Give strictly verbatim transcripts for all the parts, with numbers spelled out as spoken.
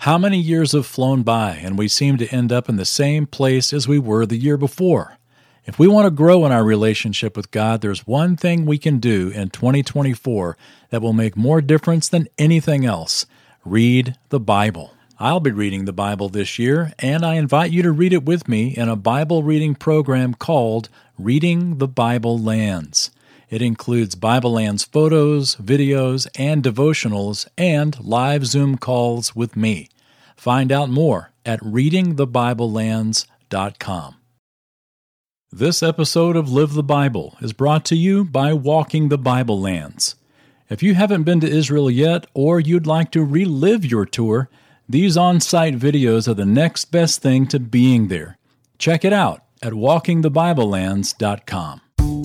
How many years have flown by, and we seem to end up in the same place as we were the year before? If we want to grow in our relationship with God, there's one thing we can do in twenty twenty-four that will make more difference than anything else. Read the Bible. I'll be reading the Bible this year, and I invite you to read it with me in a Bible reading program called Reading the Bible Lands. It includes Bible Lands photos, videos, and devotionals, and live Zoom calls with me. Find out more at reading the bible lands dot com. This episode of Live the Bible is brought to you by Walking the Bible Lands. If you haven't been to Israel yet, or you'd like to relive your tour, these on-site videos are the next best thing to being there. Check it out at walking the bible lands dot com.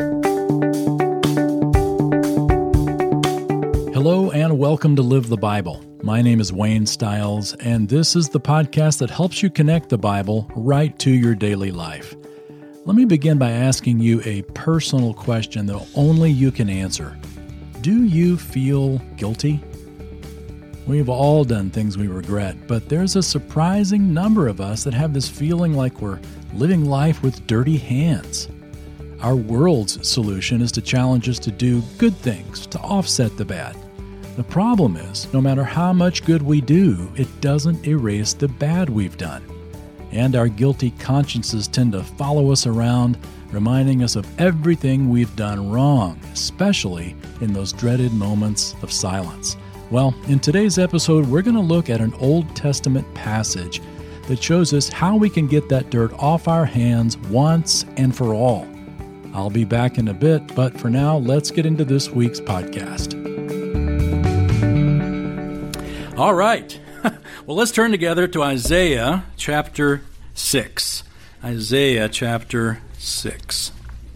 Hello and welcome to Live the Bible. My name is Wayne Stiles, and this is the podcast that helps you connect the Bible right to your daily life. Let me begin by asking you a personal question that only you can answer. Do you feel guilty? We've all done things we regret, but there's a surprising number of us that have this feeling like we're living life with dirty hands. Our world's solution is to challenge us to do good things, to offset the bad. The problem is, no matter how much good we do, it doesn't erase the bad we've done. And our guilty consciences tend to follow us around, reminding us of everything we've done wrong, especially in those dreaded moments of silence. Well, in today's episode, we're going to look at an Old Testament passage that shows us how we can get that dirt off our hands once and for all. I'll be back in a bit, but for now, let's get into this week's podcast. All right. Well, let's turn together to Isaiah chapter six. Isaiah chapter six.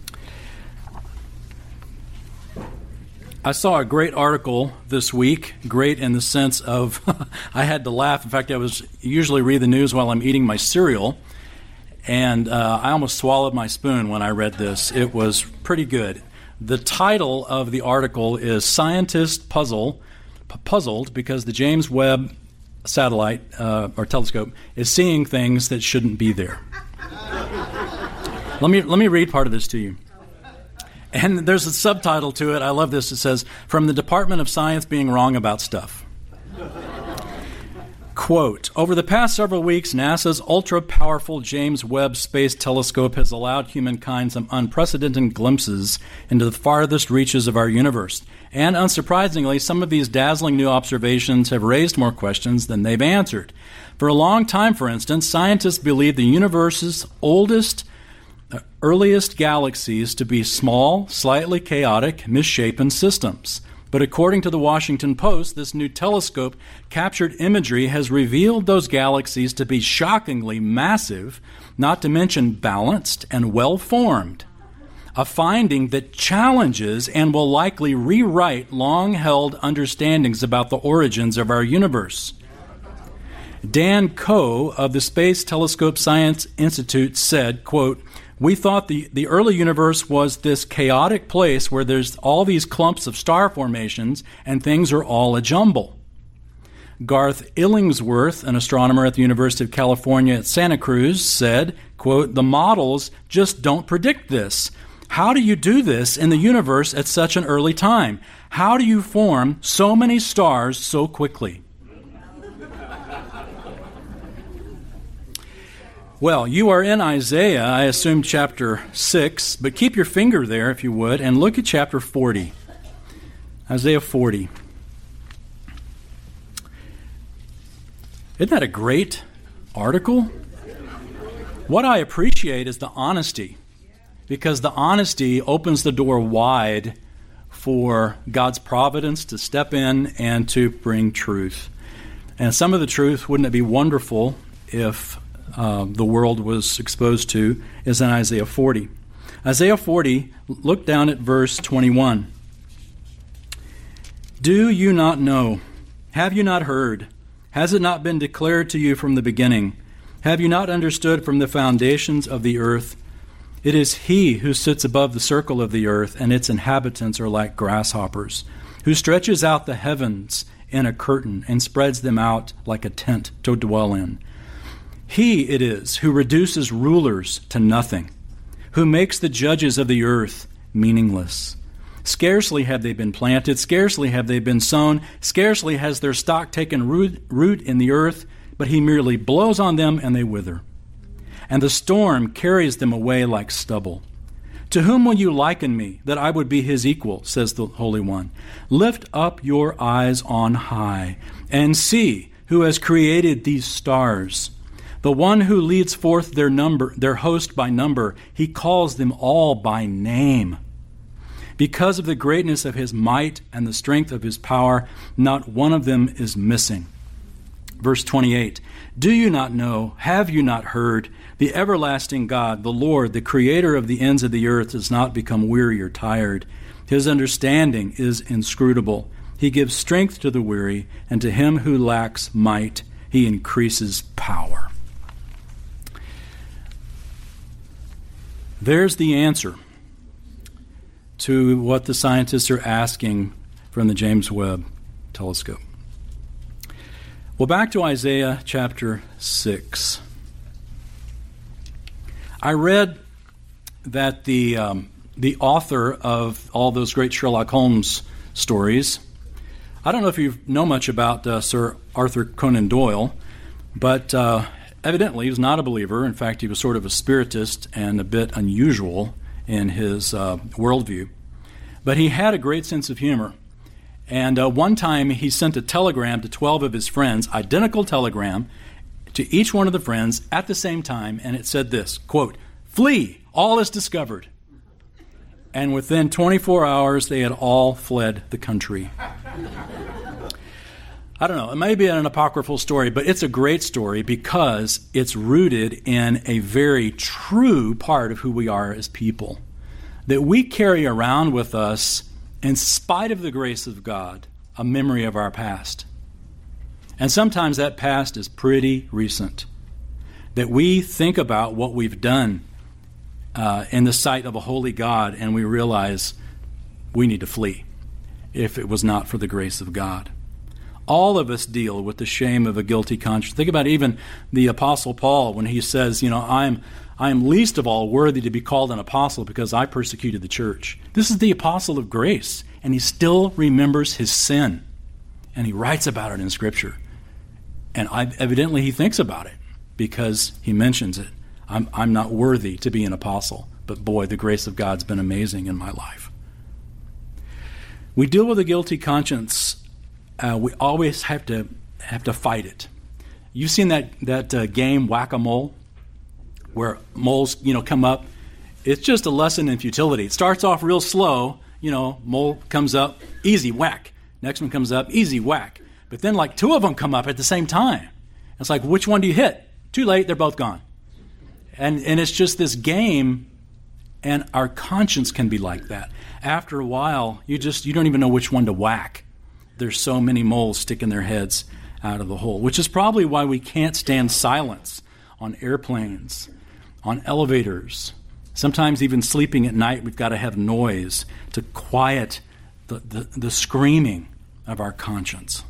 I saw a great article this week, great in the sense of I had to laugh. In fact, I was usually read the news while I'm eating my cereal, and uh, I almost swallowed my spoon when I read this. It was pretty good. The title of the article is Scientists Puzzle, Puzzled because the James Webb satellite uh, or telescope is seeing things that shouldn't be there. let me let me read part of this to you. And there's a subtitle to it. I love this. It says, "From the Department of Science Being Wrong About Stuff." Quote, "Over the past several weeks, NASA's ultra-powerful James Webb Space Telescope has allowed humankind some unprecedented glimpses into the farthest reaches of our universe. And unsurprisingly, some of these dazzling new observations have raised more questions than they've answered. For a long time, for instance, scientists believed the universe's oldest, uh, earliest galaxies to be small, slightly chaotic, misshapen systems. But according to the Washington Post, this new telescope captured imagery has revealed those galaxies to be shockingly massive, not to mention balanced and well-formed. A finding that challenges and will likely rewrite long-held understandings about the origins of our universe." Dan Coe of the Space Telescope Science Institute said, quote, "We thought the, the early universe was this chaotic place where there's all these clumps of star formations and things are all a jumble." Garth Illingsworth, an astronomer at the University of California at Santa Cruz, said, quote, "The models just don't predict this. How do you do this in the universe at such an early time? How do you form so many stars so quickly?" Well, you are in Isaiah, I assume chapter six, but keep your finger there if you would, and look at chapter forty. Isaiah forty. Isn't that a great article? What I appreciate is the honesty, because the honesty opens the door wide for God's providence to step in and to bring truth. And some of the truth, wouldn't it be wonderful if uh, the world was exposed to, is in Isaiah forty. Isaiah forty, look down at verse twenty-one. "Do you not know? Have you not heard? Has it not been declared to you from the beginning? Have you not understood from the foundations of the earth? It is He who sits above the circle of the earth, and its inhabitants are like grasshoppers, who stretches out the heavens in a curtain and spreads them out like a tent to dwell in. He it is who reduces rulers to nothing, who makes the judges of the earth meaningless. Scarcely have they been planted, scarcely have they been sown, scarcely has their stock taken root, root in the earth, but he merely blows on them and they wither. And the storm carries them away like stubble. To whom will you liken me, that I would be his equal, says the Holy One? Lift up your eyes on high, and see who has created these stars. The one who leads forth their number, their host by number, he calls them all by name. Because of the greatness of his might and the strength of his power, not one of them is missing. Verse twenty-eight, do you not know, have you not heard, the everlasting God, the Lord, the creator of the ends of the earth, does not become weary or tired. His understanding is inscrutable. He gives strength to the weary, and to him who lacks might, he increases power. There's the answer to what the scientists are asking from the James Webb Telescope. Well, back to Isaiah chapter six. I read that the um, the author of all those great Sherlock Holmes stories, I don't know if you know much about uh, Sir Arthur Conan Doyle, but uh, evidently he was not a believer. In fact, he was sort of a spiritist and a bit unusual in his uh, worldview. But he had a great sense of humor. And uh, one time he sent a telegram to twelve of his friends, identical telegram, to each one of the friends at the same time, and it said this, quote, "Flee, all is discovered." And within twenty-four hours, they had all fled the country. I don't know, it may be an apocryphal story, but it's a great story because it's rooted in a very true part of who we are as people, that we carry around with us, in spite of the grace of God, a memory of our past. And sometimes that past is pretty recent, that we think about what we've done uh, in the sight of a holy God, and we realize we need to flee if it was not for the grace of God. All of us deal with the shame of a guilty conscience. Think about even the Apostle Paul when he says, you know, I'm I am least of all worthy to be called an apostle because I persecuted the church. This is the apostle of grace, and he still remembers his sin, and he writes about it in Scripture. And I, evidently he thinks about it because he mentions it. I'm, I'm not worthy to be an apostle, but boy, the grace of God's been amazing in my life. We deal with a guilty conscience. Uh, we always have to have to fight it. You've seen that that uh, game Whack-A-Mole, where moles, you know, come up. It's just a lesson in futility. It starts off real slow. You know, mole comes up, easy whack. Next one comes up, easy whack. But then like two of them come up at the same time. It's like, which one do you hit? Too late, they're both gone. And and it's just this game, and our conscience can be like that. After a while, you just you don't even know which one to whack. There's so many moles sticking their heads out of the hole, which is probably why we can't stand silence on airplanes, on elevators. Sometimes even sleeping at night, we've got to have noise to quiet the, the, the screaming of our conscience.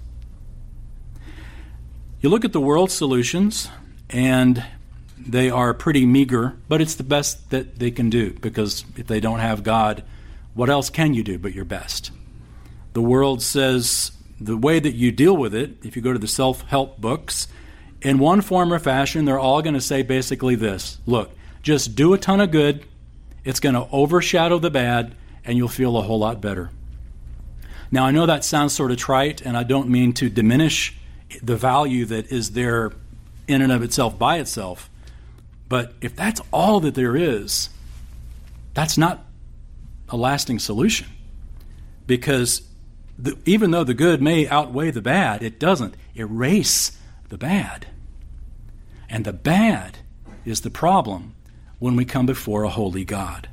You look at the world's solutions, and they are pretty meager, but it's the best that they can do, because if they don't have God, what else can you do but your best? The world says the way that you deal with it, if you go to the self-help books, in one form or fashion, they're all going to say basically this: look, just do a ton of good, it's going to overshadow the bad, and you'll feel a whole lot better. Now, I know that sounds sort of trite, and I don't mean to diminish the value that is there in and of itself by itself, but if that's all that there is, that's not a lasting solution. Because the, even though the good may outweigh the bad, it doesn't erase the bad. And the bad is the problem when we come before a holy God.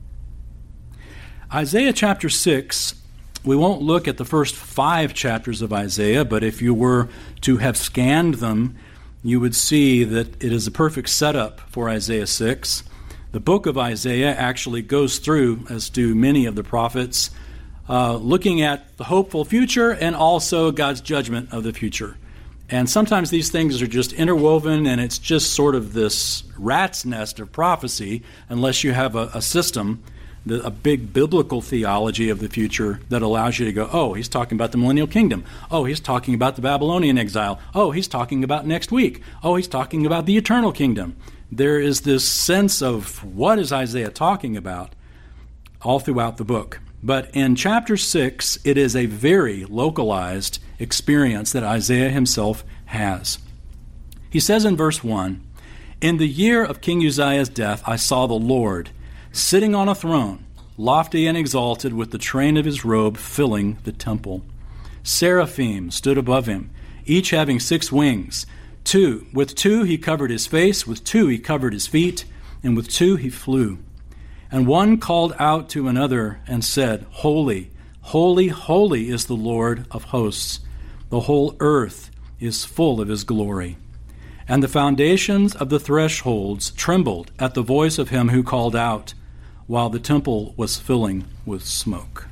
Isaiah chapter six, we won't look at the first five chapters of Isaiah, but if you were to have scanned them, you would see that it is a perfect setup for Isaiah six. The book of Isaiah actually goes through, as do many of the prophets, uh, looking at the hopeful future and also God's judgment of the future. And sometimes these things are just interwoven, and it's just sort of this rat's nest of prophecy unless you have a, a system, the, a big biblical theology of the future that allows you to go, oh, he's talking about the millennial kingdom. Oh, he's talking about the Babylonian exile. Oh, he's talking about next week. Oh, he's talking about the eternal kingdom. There is this sense of what is Isaiah talking about all throughout the book. But in chapter six, it is a very localized experience that Isaiah himself has. He says in verse one, "In the year of King Uzziah's death, I saw the Lord sitting on a throne, lofty and exalted, with the train of his robe filling the temple. Seraphim stood above him, each having six wings. Two, with two he covered his face, with two he covered his feet, and with two he flew. And one called out to another and said, Holy, holy, holy is the Lord of hosts. The whole earth is full of his glory. And the foundations of the thresholds trembled at the voice of him who called out, while the temple was filling with smoke."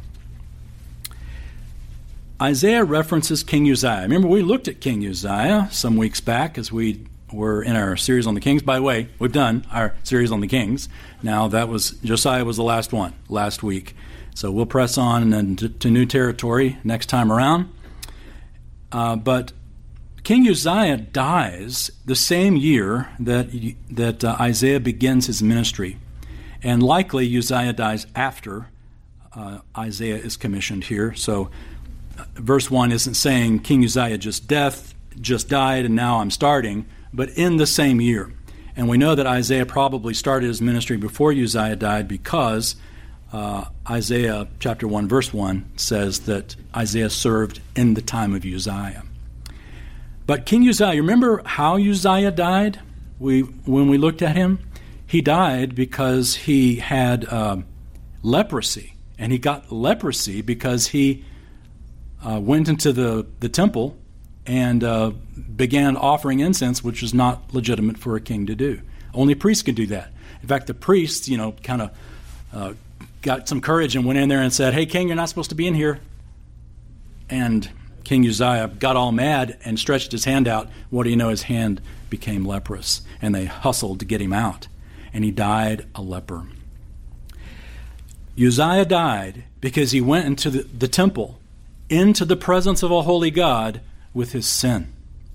Isaiah references King Uzziah. Remember, we looked at King Uzziah some weeks back as we were in our series on the kings. By the way, we've done our series on the kings. Now, that was Josiah was the last one last week. So we'll press on and to, to new territory next time around. Uh, but King Uzziah dies the same year that, that uh, Isaiah begins his ministry. And likely Uzziah dies after uh, Isaiah is commissioned here. So uh, verse one isn't saying King Uzziah just death, just died and now I'm starting, but in the same year. And we know that Isaiah probably started his ministry before Uzziah died because uh, Isaiah chapter one verse one says that Isaiah served in the time of Uzziah. But King Uzziah, you remember how Uzziah died? We when we looked at him? He died because he had uh, leprosy. And he got leprosy because he uh, went into the, the temple and uh, began offering incense, which is not legitimate for a king to do. Only priests could do that. In fact, the priests, you know, kind of uh, got some courage and went in there and said, "Hey, king, you're not supposed to be in here." And King Uzziah got all mad and stretched his hand out. What do you know? His hand became leprous, and they hustled to get him out, and he died a leper. Uzziah died because he went into the, the temple, into the presence of a holy God with his sin.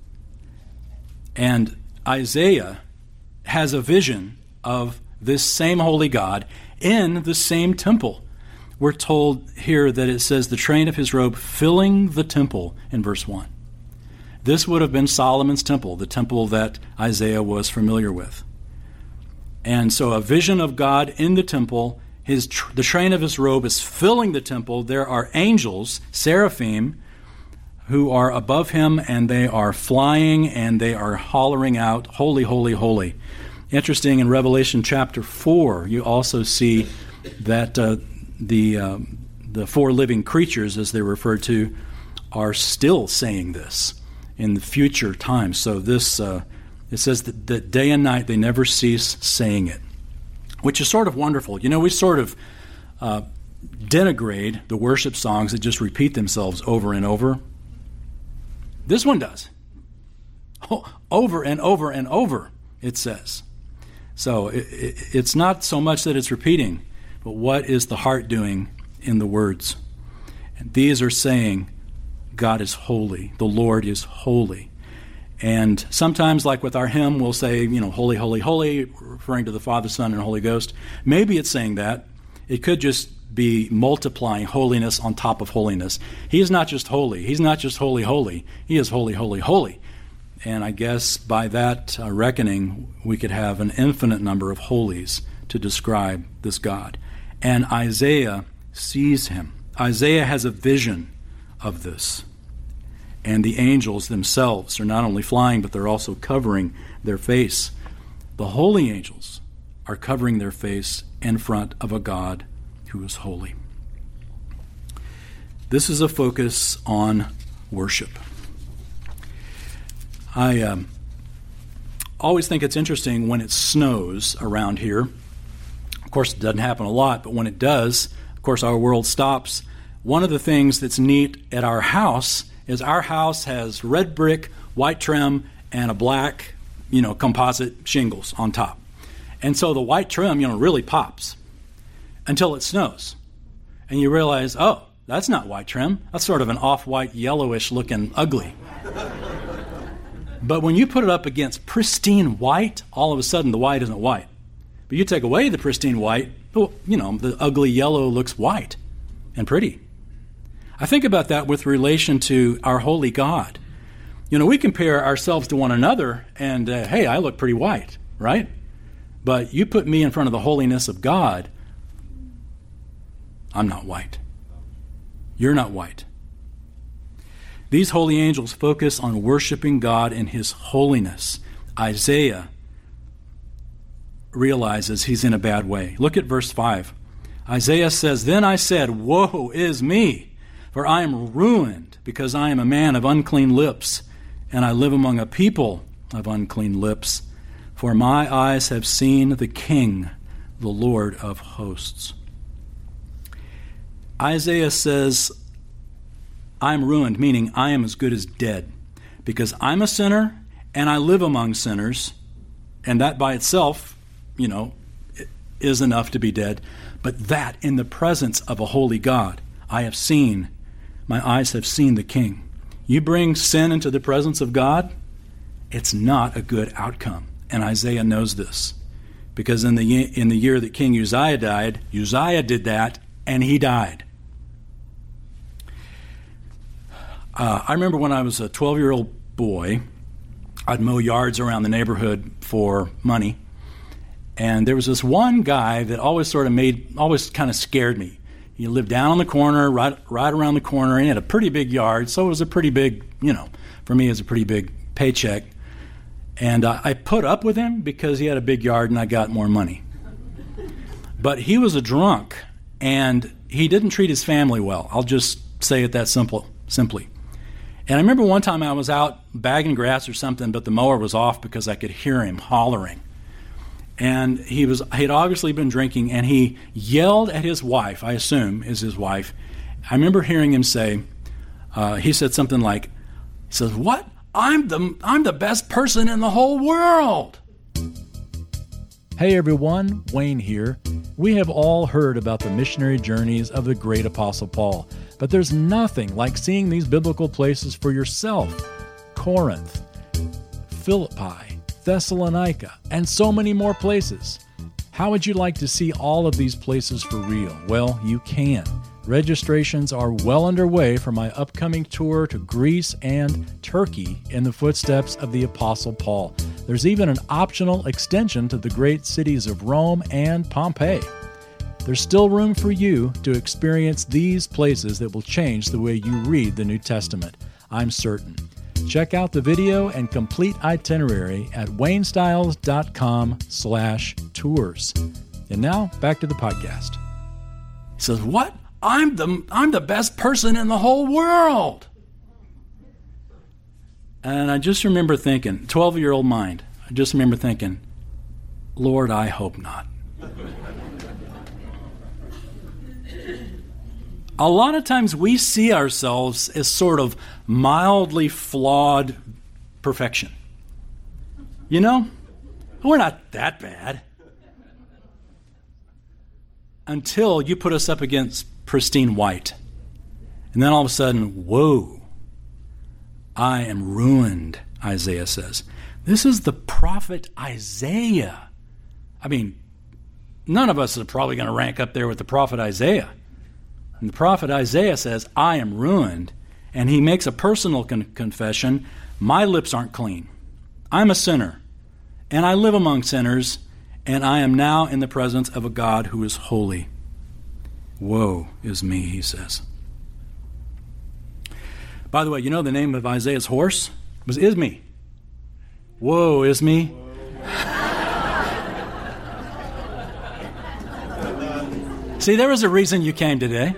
And Isaiah has a vision of this same holy God in the same temple. We're told here that it says the train of his robe filling the temple in verse one. This would have been Solomon's temple, the temple that Isaiah was familiar with. And so a vision of God in the temple, his tr- the train of his robe is filling the temple. There are angels, seraphim, who are above him, and they are flying and they are hollering out, "Holy, holy, holy." Interesting, in Revelation chapter four, you also see that uh, the uh, the four living creatures, as they're referred to, are still saying this in the future times. So this uh, it says that, that day and night they never cease saying it, which is sort of wonderful. You know, we sort of uh, denigrate the worship songs that just repeat themselves over and over. This one does. Oh, over and over and over, it says. So it, it, it's not so much that it's repeating, but what is the heart doing in the words? And these are saying, God is holy. The Lord is holy. And sometimes, like with our hymn, we'll say, you know, holy, holy, holy, referring to the Father, Son, and Holy Ghost. Maybe it's saying that. It could just be multiplying holiness on top of holiness. He is not just holy. He's not just holy, holy. He is holy, holy, holy. And I guess by that uh, reckoning, we could have an infinite number of holies to describe this God. And Isaiah sees him. Isaiah has a vision of this. And the angels themselves are not only flying, but they're also covering their face. The holy angels are covering their face in front of a God who is holy. This is a focus on worship. I um, always think it's interesting when it snows around here. Of course, it doesn't happen a lot, but when it does, of course, our world stops. one of the things that's neat at our house is our house has red brick, white trim, and a black, you know, composite shingles on top. And so the white trim, you know, really pops until it snows. And you realize, oh, that's not white trim. That's sort of an off-white, yellowish looking ugly. But when you put it up against pristine white, all of a sudden the white isn't white. But you take away the pristine white, you know, the ugly yellow looks white and pretty. I think about that with relation to our holy God. You know, we compare ourselves to one another and, uh, hey, I look pretty white, right? But you put me in front of the holiness of God, I'm not white. You're not white. These holy angels focus on worshiping God in His holiness. Isaiah realizes he's in a bad way. Look at verse five. Isaiah says, "Then I said, woe is me, for I am ruined, because I am a man of unclean lips, and I live among a people of unclean lips. For my eyes have seen the King, the Lord of hosts." Isaiah says, I'm ruined, meaning I am as good as dead, because I'm a sinner and I live among sinners, and that by itself, you know, is enough to be dead. But that in the presence of a holy God, I have seen, my eyes have seen the King. You bring sin into the presence of God, it's not a good outcome. And Isaiah knows this, because in the in the year that King Uzziah died, Uzziah did that, and he died. Uh, I remember when I was a twelve-year-old boy, I'd mow yards around the neighborhood for money. And there was this one guy that always sort of made, always kind of scared me. He lived down on the corner, right, right around the corner, and he had a pretty big yard. So it was a pretty big, you know, for me it was a pretty big paycheck. And uh, I put up with him because he had a big yard and I got more money. But he was a drunk, and he didn't treat his family well. I'll just say it that simple, simply. And I remember one time I was out bagging grass or something, but the mower was off because I could hear him hollering. And he was he had obviously been drinking, and he yelled at his wife, I assume is his wife. I remember hearing him say, uh, he said something like, he says, "What? I'm the I'm the best person in the whole world." Hey everyone, Wayne here. We have all heard about the missionary journeys of the great Apostle Paul, but there's nothing like seeing these biblical places for yourself. Corinth, Philippi, Thessalonica, and so many more places. How would you like to see all of these places for real? Well, you can. Registrations are well underway for my upcoming tour to Greece and Turkey in the footsteps of the Apostle Paul. There's even an optional extension to the great cities of Rome and Pompeii. There's still room for you to experience these places that will change the way you read the New Testament, I'm certain. Check out the video and complete itinerary at waynestiles.com slash tours. And now, back to the podcast. He says, "What? I'm the I'm the best person in the whole world." And I just remember thinking, twelve-year-old mind, I just remember thinking, Lord, I hope not. A lot of times we see ourselves as sort of mildly flawed perfection. You know, we're not that bad. Until you put us up against pristine white. And then all of a sudden, whoa, I am ruined, Isaiah says. This is the prophet Isaiah. I mean, none of us are probably going to rank up there with the prophet Isaiah. And the prophet Isaiah says, I am ruined. And he makes a personal con- confession. My lips aren't clean. I'm a sinner. And I live among sinners. And I am now in the presence of a God who is holy. Woe is me, he says. By the way, you know the name of Isaiah's horse? It was Ismi. Woe is me. See, there was a reason you came today.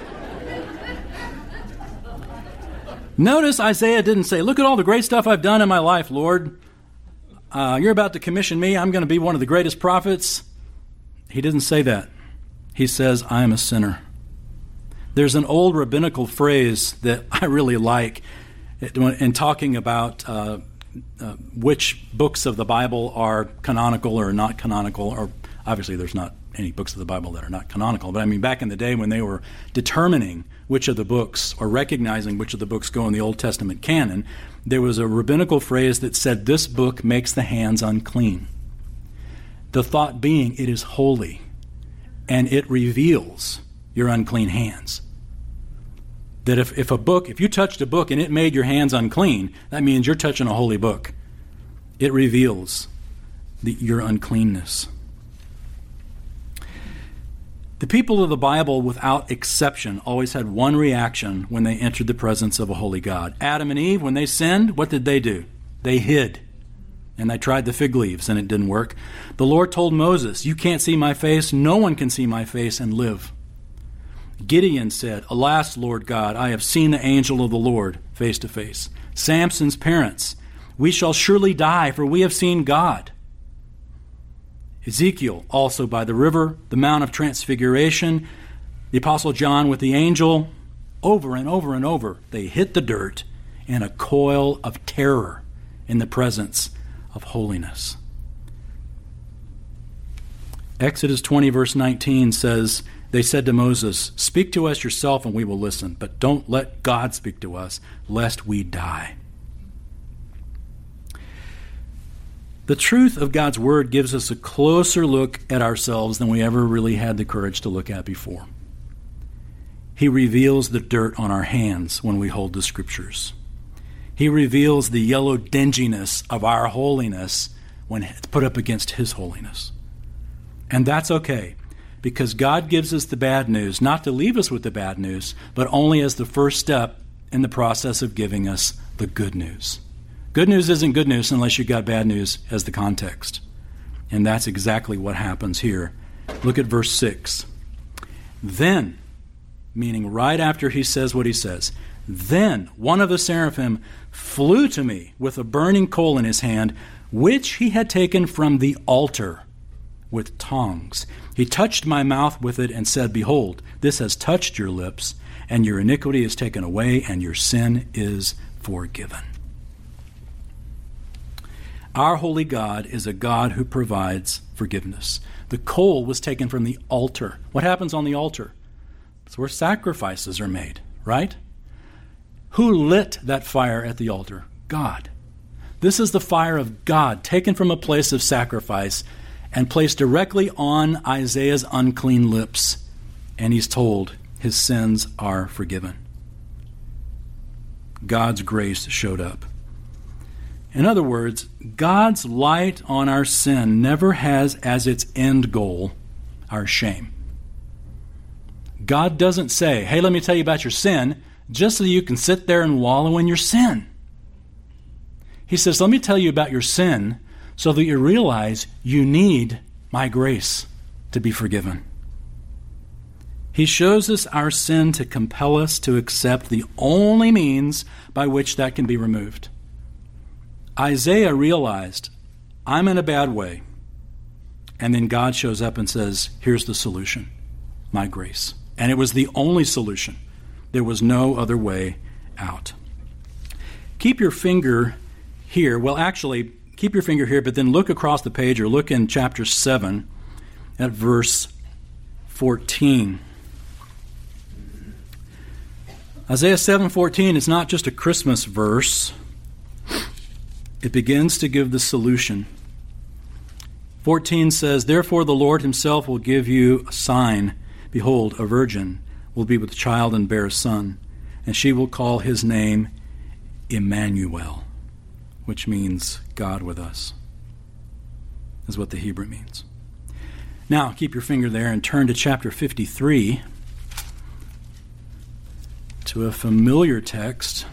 Notice Isaiah didn't say, look at all the great stuff I've done in my life, Lord. Uh, you're about to commission me. I'm going to be one of the greatest prophets. He didn't say that. He says, I am a sinner. There's an old rabbinical phrase that I really like in talking about uh, uh, which books of the Bible are canonical or not canonical, or obviously there's not any books of the Bible that are not canonical, but I mean back in the day when they were determining which of the books or recognizing which of the books go in the Old Testament canon, there was a rabbinical phrase that said, this book makes the hands unclean. The thought being, it is holy, and it reveals your unclean hands. That if, if a book, if you touched a book and it made your hands unclean, that means you're touching a holy book. It reveals the, your uncleanness. The people of the Bible, without exception, always had one reaction when they entered the presence of a holy God. Adam and Eve, when they sinned, what did they do? They hid. And they tried the fig leaves, and it didn't work. The Lord told Moses, you can't see my face, no one can see my face and live. Gideon said, alas, Lord God, I have seen the angel of the Lord face to face. Samson's parents, we shall surely die, for we have seen God. Ezekiel, also by the river, the Mount of Transfiguration, the Apostle John with the angel, over and over and over, they hit the dirt in a coil of terror in the presence of holiness. Exodus twenty, verse nineteen says, they said to Moses, speak to us yourself and we will listen, but don't let God speak to us, lest we die. The truth of God's Word gives us a closer look at ourselves than we ever really had the courage to look at before. He reveals the dirt on our hands when we hold the Scriptures. He reveals the yellow dinginess of our holiness when it's put up against His holiness. And that's okay, because God gives us the bad news, not to leave us with the bad news, but only as the first step in the process of giving us the good news. Good news isn't good news unless you've got bad news as the context. And that's exactly what happens here. Look at verse six. Then, meaning right after he says what he says, then one of the seraphim flew to me with a burning coal in his hand, which he had taken from the altar with tongs. He touched my mouth with it and said, behold, this has touched your lips, and your iniquity is taken away, and your sin is forgiven. Our holy God is a God who provides forgiveness. The coal was taken from the altar. What happens on the altar? It's where sacrifices are made, right? Who lit that fire at the altar? God. This is the fire of God taken from a place of sacrifice and placed directly on Isaiah's unclean lips. And he's told his sins are forgiven. God's grace showed up. In other words, God's light on our sin never has as its end goal our shame. God doesn't say, hey, let me tell you about your sin, just so you can sit there and wallow in your sin. He says, let me tell you about your sin so that you realize you need my grace to be forgiven. He shows us our sin to compel us to accept the only means by which that can be removed. Isaiah realized, I'm in a bad way. And then God shows up and says, here's the solution, my grace. And it was the only solution. There was no other way out. Keep your finger here. Well, actually, keep your finger here, but then look across the page or look in chapter seven at verse fourteen. Isaiah seven fourteen is not just a Christmas verse. It begins to give the solution. fourteen says, therefore the Lord himself will give you a sign. Behold, a virgin will be with child and bear a son, and she will call his name Emmanuel, which means God with us, is what the Hebrew means. Now, keep your finger there and turn to chapter fifty-three, to a familiar text.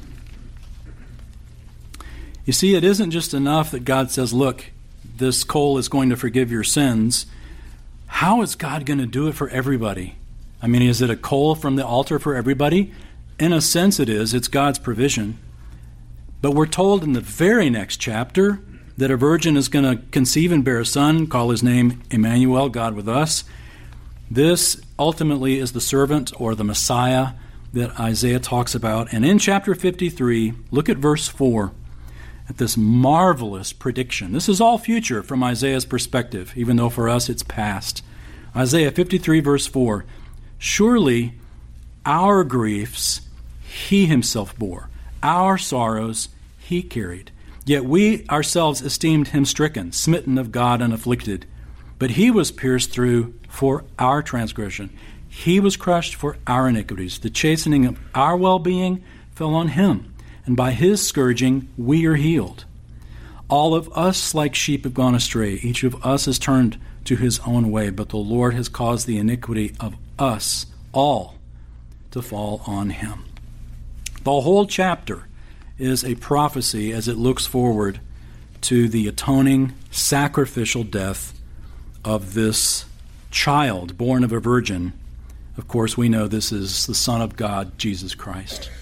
You see, it isn't just enough that God says, look, this coal is going to forgive your sins. How is God going to do it for everybody? I mean, is it a coal from the altar for everybody? In a sense it is. It's God's provision. But we're told in the very next chapter that a virgin is going to conceive and bear a son, call his name Emmanuel, God with us. This ultimately is the servant or the Messiah that Isaiah talks about. And in chapter fifty-three, look at verse four, at this marvelous prediction. This is all future from Isaiah's perspective, even though for us it's past. Isaiah fifty-three, verse four, surely our griefs he himself bore, our sorrows he carried. Yet we ourselves esteemed him stricken, smitten of God, and afflicted. But he was pierced through for our transgression. He was crushed for our iniquities. The chastening of our well-being fell on him, and by his scourging we are healed. All of us like sheep have gone astray. Each of us has turned to his own way, but the Lord has caused the iniquity of us all to fall on him. The whole chapter is a prophecy as it looks forward to the atoning, sacrificial death of this child born of a virgin. Of course, we know this is the Son of God, Jesus Christ.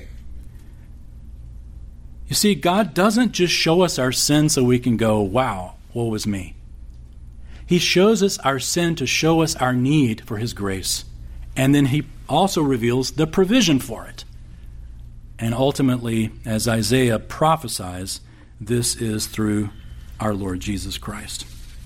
You see, God doesn't just show us our sin so we can go, wow, woe is me. He shows us our sin to show us our need for his grace. And then he also reveals the provision for it. And ultimately, as Isaiah prophesies, this is through our Lord Jesus Christ.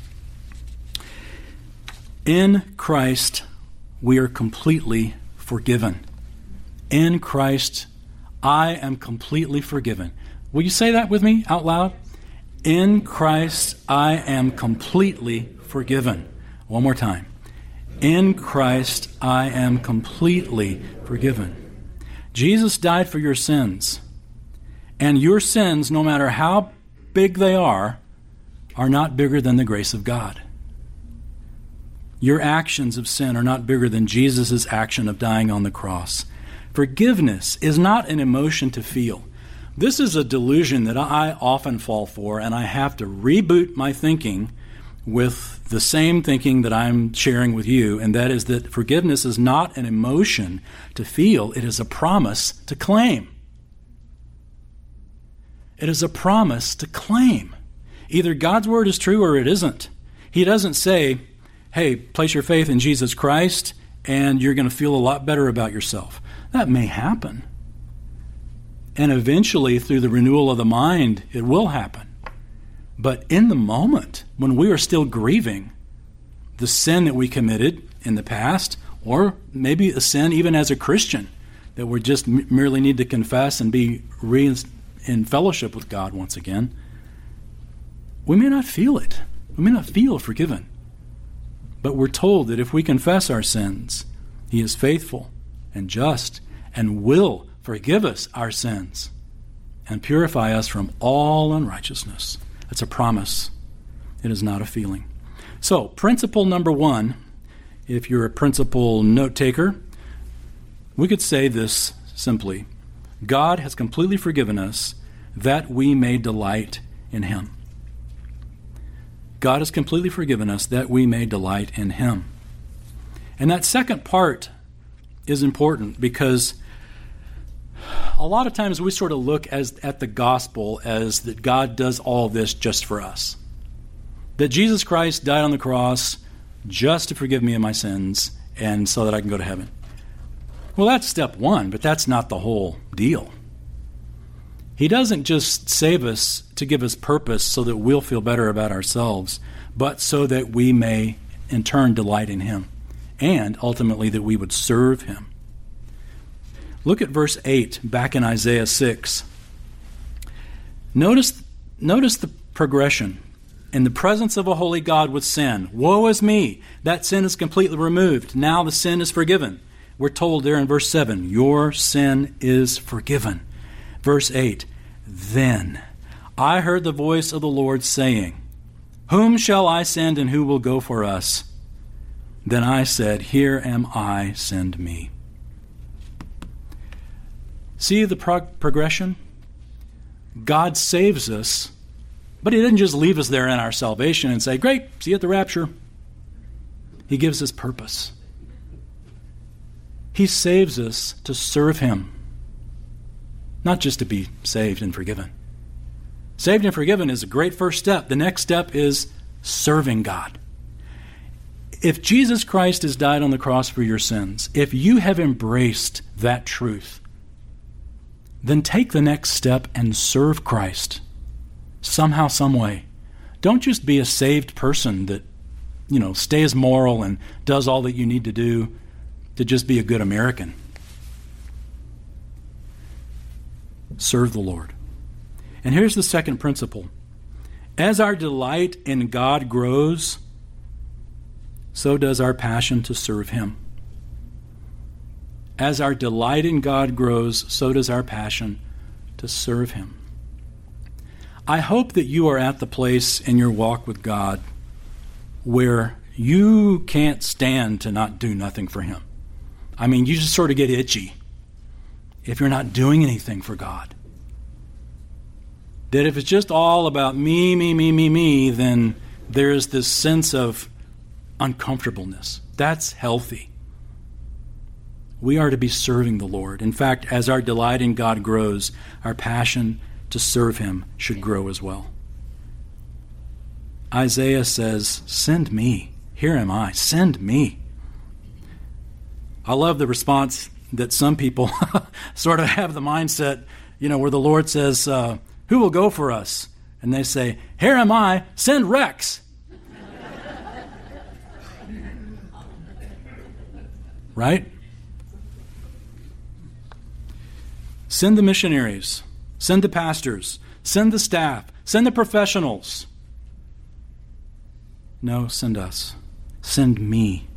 In Christ, we are completely forgiven. In Christ, I am completely forgiven. Will you say that with me out loud? In Christ, I am completely forgiven. One more time. In Christ, I am completely forgiven. Jesus died for your sins. And your sins, no matter how big they are, are not bigger than the grace of God. Your actions of sin are not bigger than Jesus' action of dying on the cross. Forgiveness is not an emotion to feel. This is a delusion that I often fall for, and I have to reboot my thinking with the same thinking that I'm sharing with you, and that is that forgiveness is not an emotion to feel. It is a promise to claim. It is a promise to claim. Either God's word is true or it isn't. He doesn't say, hey, place your faith in Jesus Christ and you're going to feel a lot better about yourself. That may happen. And eventually, through the renewal of the mind, it will happen. But in the moment, when we are still grieving the sin that we committed in the past, or maybe a sin even as a Christian that we just m- merely need to confess and be re- in fellowship with God once again, we may not feel it. We may not feel forgiven. But we're told that if we confess our sins, he is faithful and just and will forgive us our sins and purify us from all unrighteousness. It's a promise. It is not a feeling. So, principle number one, if you're a principle note taker, we could say this simply: God has completely forgiven us that we may delight in him. God has completely forgiven us that we may delight in him. And that second part is important because a lot of times we sort of look as, at the gospel as that God does all this just for us. That Jesus Christ died on the cross just to forgive me of my sins and so that I can go to heaven. Well, that's step one, but that's not the whole deal. He doesn't just save us to give us purpose so that we'll feel better about ourselves, but so that we may in turn delight in him and ultimately that we would serve him. Look at verse eight back in Isaiah six. Notice, notice the progression. In the presence of a holy God with sin, woe is me, that sin is completely removed. Now the sin is forgiven. We're told there in verse seven, your sin is forgiven. Verse eight, then I heard the voice of the Lord saying, whom shall I send and who will go for us? Then I said, here am I, send me. See the prog- progression? God saves us, but he didn't just leave us there in our salvation and say, great, see you at the rapture. He gives us purpose. He saves us to serve him, not just to be saved and forgiven. Saved and forgiven is a great first step. The next step is serving God. If Jesus Christ has died on the cross for your sins, if you have embraced that truth, then take the next step and serve Christ somehow, some way. Don't just be a saved person that, you know, stays moral and does all that you need to do to just be a good American. Serve the Lord. And here's the second principle. As our delight in God grows, so does our passion to serve Him. As our delight in God grows, so does our passion to serve Him. I hope that you are at the place in your walk with God where you can't stand to not do nothing for Him. I mean, you just sort of get itchy if you're not doing anything for God. That if it's just all about me, me, me, me, me, then there's this sense of uncomfortableness. That's healthy. We are to be serving the Lord. In fact, as our delight in God grows, our passion to serve Him should grow as well. Isaiah says, "Send me. Here am I. Send me." I love the response that some people sort of have the mindset, you know, where the Lord says, uh, "Who will go for us?" And they say, "Here am I. Send Rex." Right? Send the missionaries. Send the pastors. Send the staff. Send the professionals. No, send us. Send me.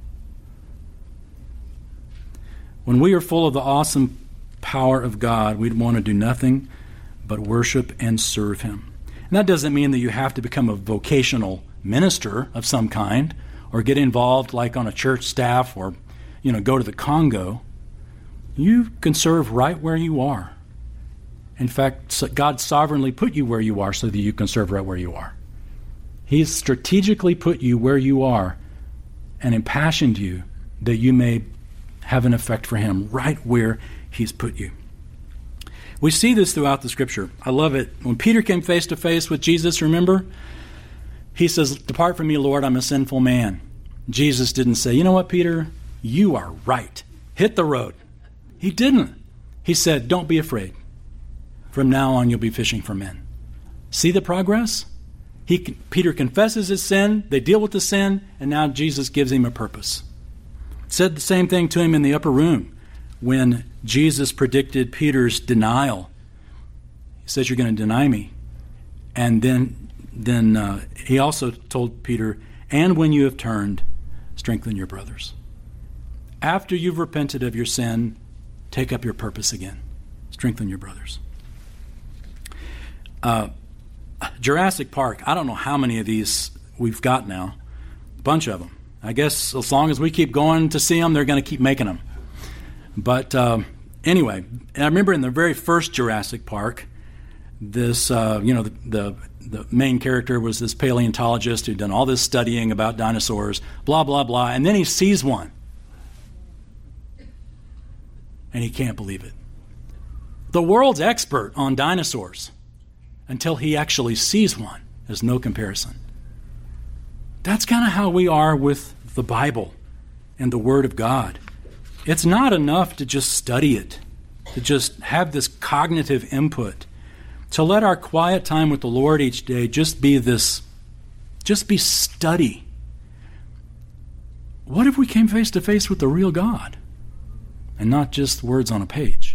When we are full of the awesome power of God, we'd want to do nothing but worship and serve Him. And that doesn't mean that you have to become a vocational minister of some kind or get involved like on a church staff or, you know, go to the Congo. You can serve right where you are. In fact, God sovereignly put you where you are so that you can serve right where you are. He's strategically put you where you are and impassioned you that you may have an effect for Him right where He's put you. We see this throughout the Scripture. I love it. When Peter came face to face with Jesus, remember? He says, "Depart from me, Lord, I'm a sinful man." Jesus didn't say, "You know what, Peter? You are right. Hit the road." He didn't. He said, "Don't be afraid. From now on, you'll be fishing for men." See the progress? He, Peter confesses his sin, they deal with the sin, and now Jesus gives him a purpose. Said the same thing to him in the upper room when Jesus predicted Peter's denial. He says, "You're going to deny me." And then, then uh, he also told Peter, "And when you have turned, strengthen your brothers." After you've repented of your sin, take up your purpose again. Strengthen your brothers. Uh, Jurassic Park, I don't know how many of these we've got now. A bunch of them. I guess as long as we keep going to see them, they're going to keep making them. But um, anyway, I remember in the very first Jurassic Park, this, uh, you know, the, the the main character was this paleontologist who'd done all this studying about dinosaurs, blah, blah, blah, and then he sees one. And he can't believe it. The world's expert on dinosaurs until he actually sees one. There's no comparison. That's kind of how we are with the Bible and the Word of God. It's not enough to just study it, to just have this cognitive input, to let our quiet time with the Lord each day just be this, just be study. What if we came face to face with the real God and not just words on a page?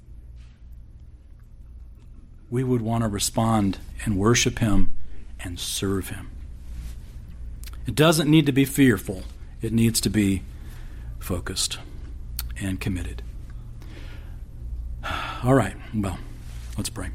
We would want to respond and worship Him and serve Him. It doesn't need to be fearful. It needs to be focused and committed. All right, well, let's pray.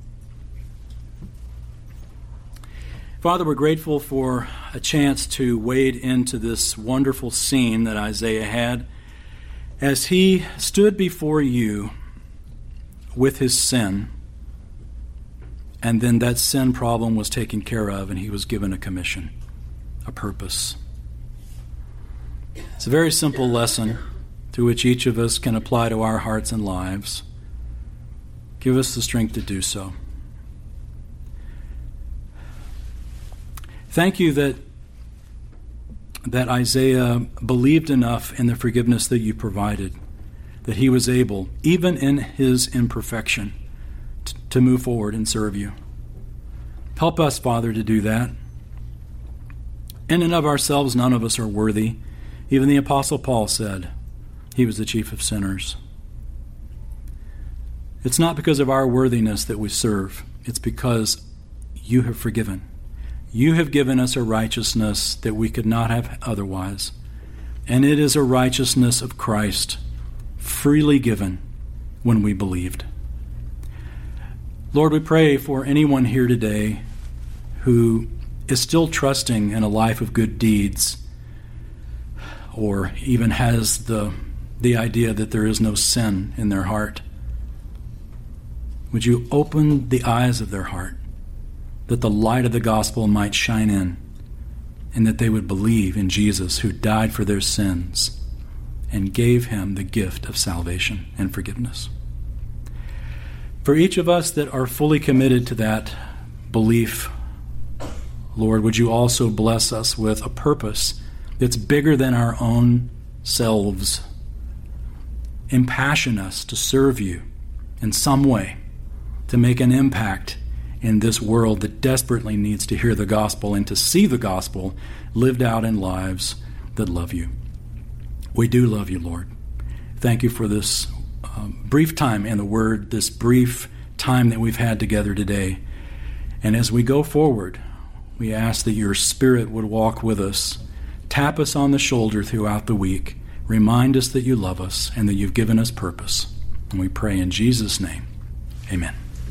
Father, we're grateful for a chance to wade into this wonderful scene that Isaiah had as he stood before you with his sin. And then that sin problem was taken care of, and he was given a commission, a purpose. It's a very simple lesson to which each of us can apply to our hearts and lives. Give us the strength to do so. Thank you that that Isaiah believed enough in the forgiveness that you provided, that he was able, even in his imperfection, t- to move forward and serve you. Help us, Father, to do that. In and of ourselves, none of us are worthy. Even the Apostle Paul said he was the chief of sinners. It's not because of our worthiness that we serve. It's because you have forgiven. You have given us a righteousness that we could not have otherwise. And it is a righteousness of Christ, freely given when we believed. Lord, we pray for anyone here today who is still trusting in a life of good deeds, or even has the, the idea that there is no sin in their heart. Would you open the eyes of their heart, that the light of the gospel might shine in, and that they would believe in Jesus, who died for their sins and gave him the gift of salvation and forgiveness. For each of us that are fully committed to that belief, Lord, would you also bless us with a purpose that's bigger than our own selves. Impassion us to serve you in some way, to make an impact in this world that desperately needs to hear the gospel and to see the gospel lived out in lives that love you. We do love you, Lord. Thank you for this um, brief time in the Word, this brief time that we've had together today. And as we go forward, we ask that your Spirit would walk with us, tap us on the shoulder throughout the week, remind us that you love us and that you've given us purpose. And we pray in Jesus' name. Amen.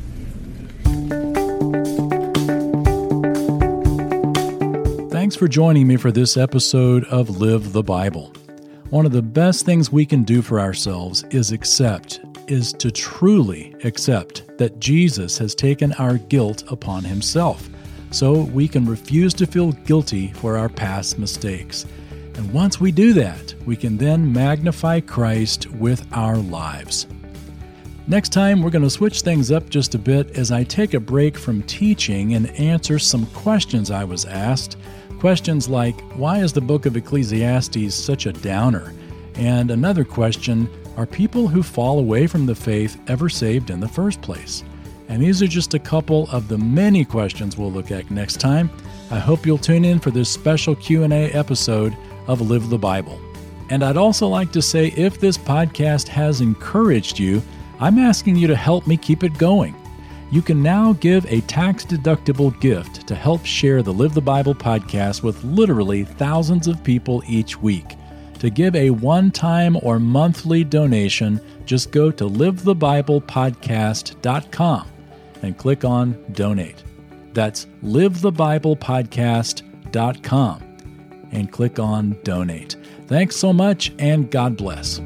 Thanks for joining me for this episode of Live the Bible. One of the best things we can do for ourselves is accept, is to truly accept that Jesus has taken our guilt upon himself, so we can refuse to feel guilty for our past mistakes. And once we do that, we can then magnify Christ with our lives. Next time, we're going to switch things up just a bit as I take a break from teaching and answer some questions I was asked. Questions like, why is the book of Ecclesiastes such a downer? And another question, are people who fall away from the faith ever saved in the first place? And these are just a couple of the many questions we'll look at next time. I hope you'll tune in for this special Q and A episode of Live the Bible. And I'd also like to say, if this podcast has encouraged you, I'm asking you to help me keep it going. You can now give a tax-deductible gift to help share the Live the Bible podcast with literally thousands of people each week. To give a one-time or monthly donation, just go to live the bible podcast dot com and click on Donate. That's live the bible podcast dot com and click on Donate. Thanks so much, and God bless.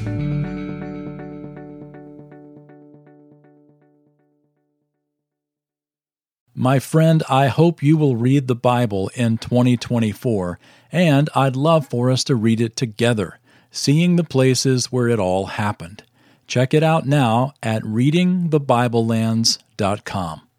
My friend, I hope you will read the Bible in twenty twenty-four, and I'd love for us to read it together, seeing the places where it all happened. Check it out now at reading the bible lands dot com.